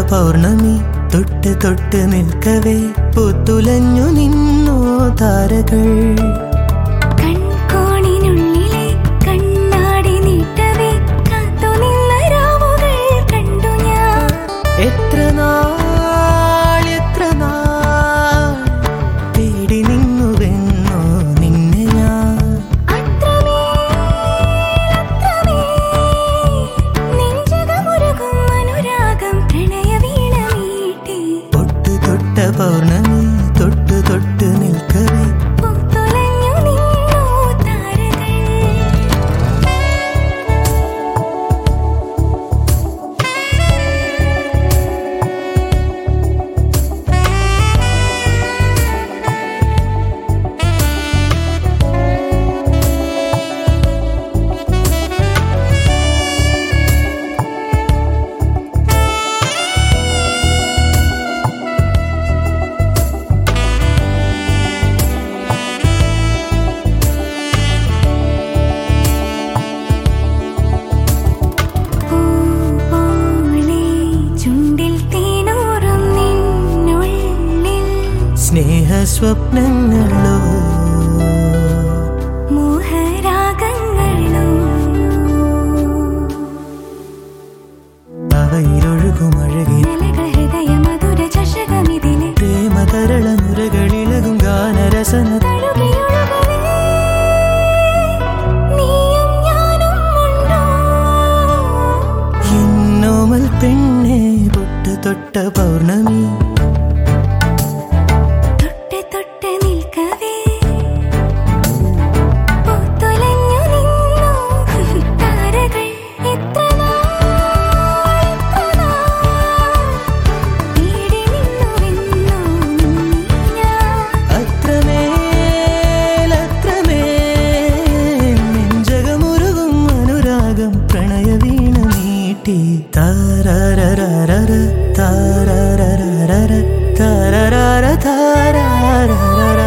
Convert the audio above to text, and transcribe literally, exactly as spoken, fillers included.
പൗർണമി തൊട്ട് തൊട്ട് നിൽക്കവേ പൂത്തുലഞ്ഞു നിന്നോ താരകൾ. കൺകോണിനുള്ളിലെ കണ്ണാടി നീട്ടവേ കാത്തുനിന്ന രാവുകൾ കണ്ടു ഞാൻ. എത്ര നാൾ എത്ര നാൾ തേടി നിന്നുവെന്നോ നിന്നെ ഞാൻ. തൊട്ട് തൊട്ട പൗർണമി തൊട്ട് തൊട്ട് നിൽക്കവേ പൂത്തുലഞ്ഞു നിന്നോ താരകൾ. സ്നേഹസ്വപ്നങ്ങളോ മോഹരാഗങ്ങളോ അവയിലൊഴുകും അഴകി ഹൃദയ മധുര ചഷകമിതിലെ പ്രേമതരള നുരകളിളകും ഗാനരസന എന്നോമൽ പെണ്ണെ തൊട്ട് തൊട്ട പൗർണമി പ്രണയവീണ നീട്ടി താരരരരര താരരരരര താരരര താരരര